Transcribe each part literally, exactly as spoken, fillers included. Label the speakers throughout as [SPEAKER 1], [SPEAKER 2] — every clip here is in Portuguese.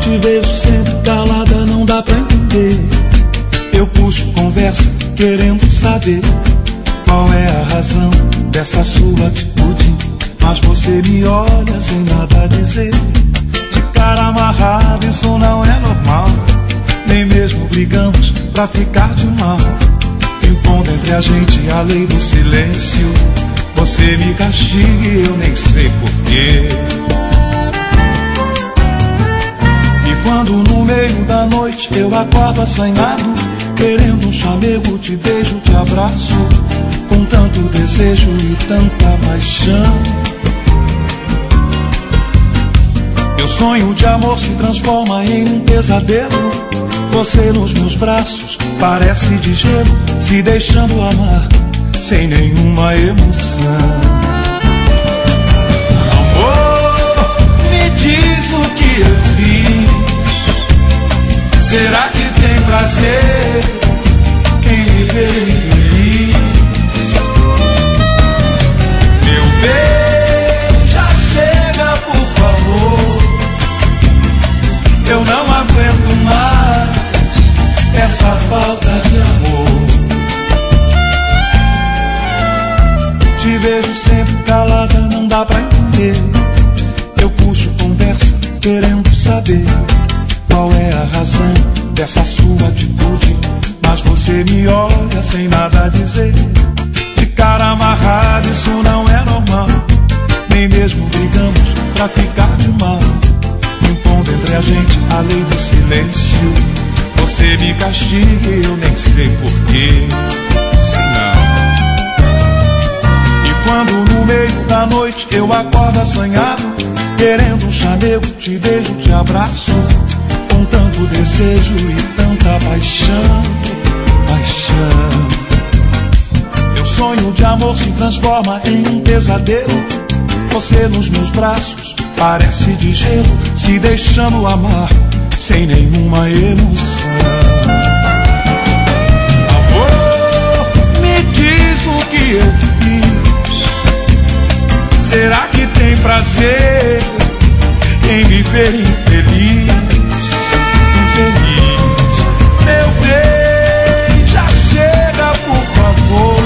[SPEAKER 1] Te vejo sempre calada, não dá pra entender. Eu puxo conversa, querendo saber qual é a razão dessa sua atitude. Mas você me olha sem nada a dizer. De cara amarrada, isso não é normal. Nem mesmo brigamos pra ficar de mal. Impondo entre a gente a lei do silêncio. Você me castiga e eu nem sei porquê. E quando no meio da noite eu acordo assanhado, querendo um chamego, te beijo, te abraço, com tanto desejo e tanta paixão. Meu sonho de amor se transforma em um pesadelo. Você nos meus braços parece de gelo, se deixando amar sem nenhuma emoção. Amor, me diz o que eu fiz. Será que tem prazer quem me vê infeliz? Meu bem, já chega, por favor. Eu não aguento mais essa falta de amor. Te vejo sempre calada, não dá pra entender. Eu puxo conversa, querendo saber qual é a razão dessa sua atitude. Mas você me olha sem nada a dizer. De cara amarrada, isso não é normal. Nem mesmo brigamos pra ficar de mal. Impondo entre a gente a lei do silêncio. Você me castiga e eu nem sei porquê. Sei não. E quando no meio da noite eu acordo assanhado, querendo um chamego, te beijo, te abraço, com tanto desejo e tanta paixão, paixão. Meu sonho de amor se transforma em um pesadelo. Você nos meus braços parece de gelo, se deixando amar sem nenhuma emoção. Amor, me diz o que eu fiz. Será que tem prazer em me ver infeliz? Infeliz. Meu bem, já chega, por favor.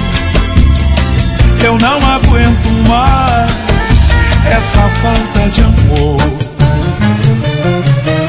[SPEAKER 1] Eu não aguento mais essa falta de amor.